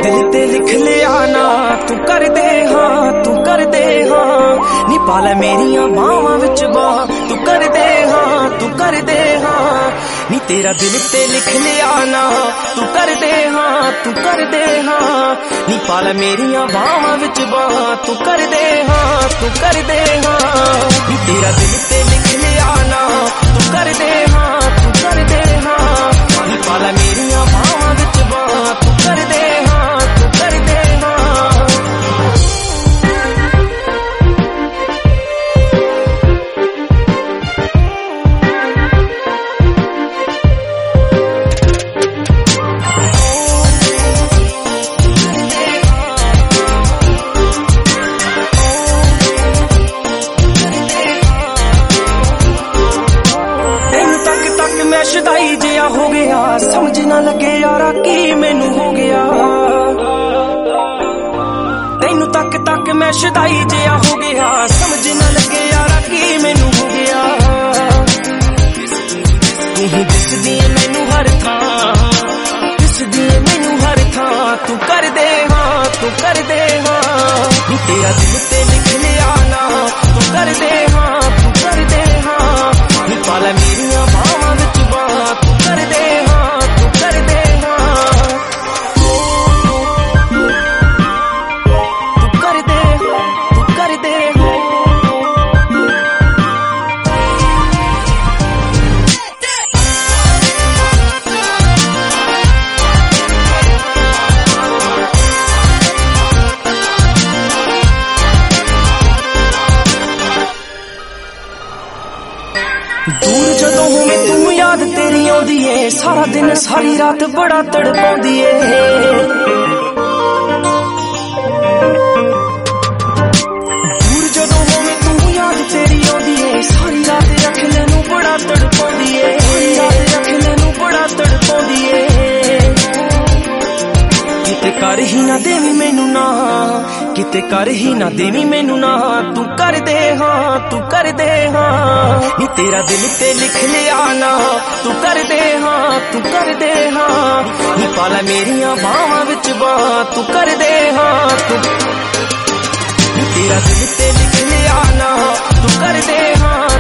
दिल ते लिख लिया ना तू कर दे हाँ, तू कर दे हाँ। नी पाले मेरिया बावां विच बां तू कर दे हाँ, तू कर दे हाँ। नी तेरा दिल ते लिख लिया ना तू कर दे हाँ, तू कर दे हाँ। नी पाले मेरिया बावां विच बां तू कर दे हाँ, तू कर दे हाँ। नी तेरा दिल ते लिख लिया ना तू कर दे हाँ, तू कर दे हाँ। नी पाले मेरिया बावां विच बां तू कर दे हाँ, तू कर दे हाँ। मैं शुदाई जिया हो गया, समझ ना लगे यारा की मैनू हो गया। तेनू तक तक मैं शुदाई जिया हो गया, समझ ना लगे यारा की मैनू हो गया। तू ही दिसदी मैनू हर थां, दिसदी मैनू हर थां। तू कर दे हाँ, तू कर दे हाँ। नी तेरा दिल ते लिख लिया ना तू कर दे हाँ, तू कर दे हाँ। नी पाले मेरिया बावां विच बां तू कर दे हाँ, तू कर दे हाँ। तू कर दे, तू कर दे हाँ। दूर जदों होवे तू याद तेरी आउंदी ए, सारा दिन सारी रात बड़ा तड़पाउंदी ए। दूर जदों होवे तू याद तेरी आउंदी ए, सारी रात रख लैनू बड़ा तड़पाउंदी ए, सारी रात रख लैनू बड़ा तड़पाउंदी ए। किते कर ही ना देवी मैनू ना, किते कर ही ना देवी मैनू ना। तू कर दे हाँ, तू कर दे हाँ। नी तेरा दिल ते लिख लिया ना तू कर दे हाँ, तू कर दे हाँ। नी पाले मेरिया बावां विच बां तू कर दे हाँ, तू। नी तेरा दिल ते लिख लिया ना तू कर दे हाँ,